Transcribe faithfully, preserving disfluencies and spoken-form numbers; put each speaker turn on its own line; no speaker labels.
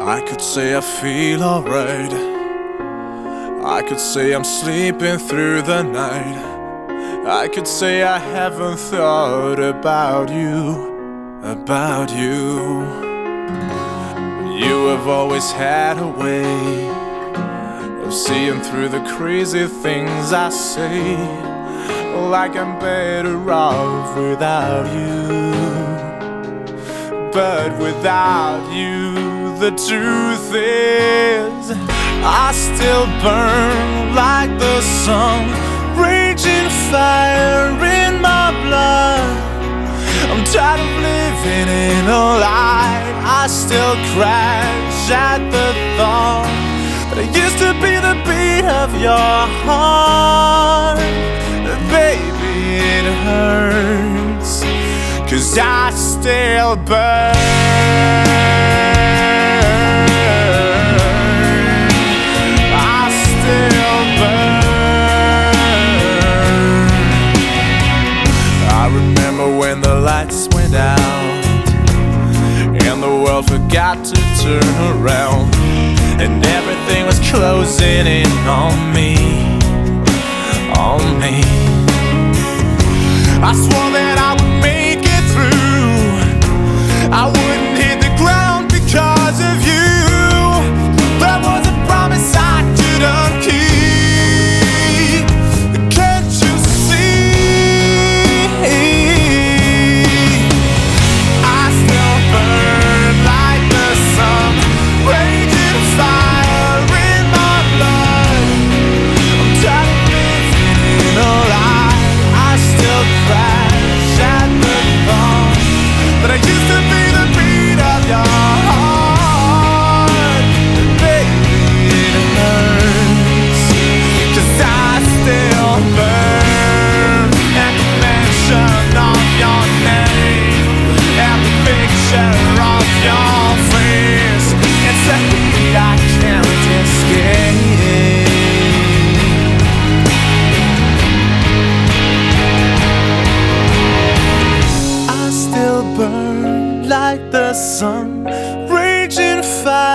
I could say I feel alright. I could say I'm sleeping through the night. I could say I haven't thought about you, about you. You have always had a way of seeing through the crazy things I say, like I'm better off without you. But without you, the truth is I still burn like the sun, raging fire in my blood. I'm tired of living in a lie. I still crash at the thought that I used to be the beat of your heart. Baby, it hurts, 'cause I still burn. I still burn. I remember when the lights went out and the world forgot to turn around, and everything was closing in on me, on me. I swore that I would make it through. I wouldn't hit the ground because of you. That was a promise I couldn't keep. Can't you see? I still burn like the sun, raging fire in my blood. I'm tired of living in a lie. I still crash at the thought that I used to be the beat of your heart. Baby, it hurts, 'cause I still burn at the mention of your name, at the picture of your face. It's a heat I can't escape. I still burn like the sun, raging fire